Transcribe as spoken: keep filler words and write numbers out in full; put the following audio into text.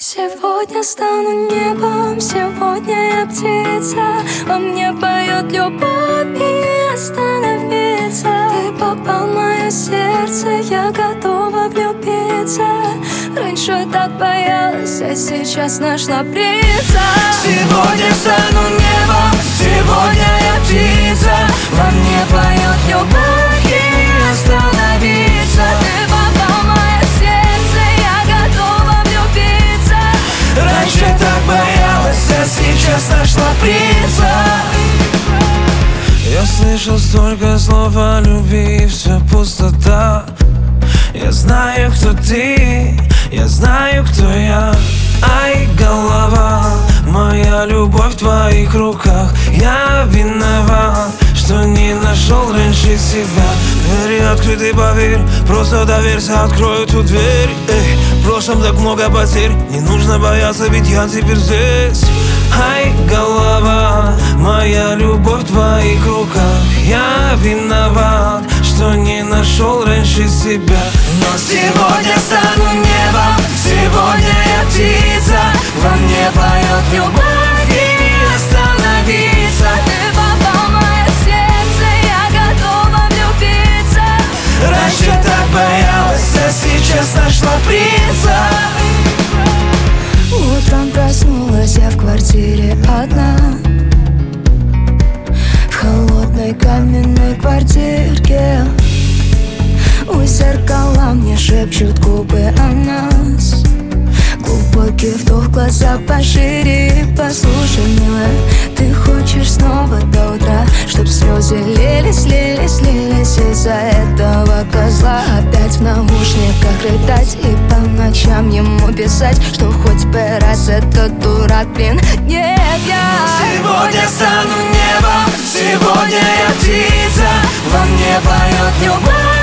Сегодня стану небом, сегодня я птица. Во мне поет любовь и остановиться. Ты попал в мое сердце, я готова влюбиться. Раньше так боялась, а сейчас нашла принца. Сегодня стану небом, сегодня я птица. Во мне поет любовь и остановиться. Ты попал в мое сердце, я готова влюбиться. Раньше так боялась, а сейчас нашла принца. Я слышал столько слов о любви, все пустота. Я знаю, кто ты, я знаю, кто я. Ай, голова, моя любовь в твоих руках. Я виноват, что не нашел раньше себя. Двери открыты, поверь, просто доверься, открою эту дверь. Эй, в прошлом так много потерь, не нужно бояться, ведь я теперь здесь. Ай, голова, моя любовь в твоих руках. Я виноват, что не нашел раньше себя. Но сегодня стану небом, сегодня я птица. Во мне поет любовь и не остановиться. Ты попал в мое сердце, я готова влюбиться. Раньше так боялась, а сейчас нашла принца. Утром проснулась я в квартире одна, в холодной каменной квартирке. У зеркала мне шепчут губы о нас. Глубокий вдох, глаза пошире. Послушай, милая, ты хочешь снова до утра, чтоб слезы лились, лились, лились из-за этого козла. Опять в наушниках рыдать и по ночам ему писать, что хоть бы раз этот дурак, блин, нет, я Сегодня стану небом, сегодня я птица. Во мне поет любовь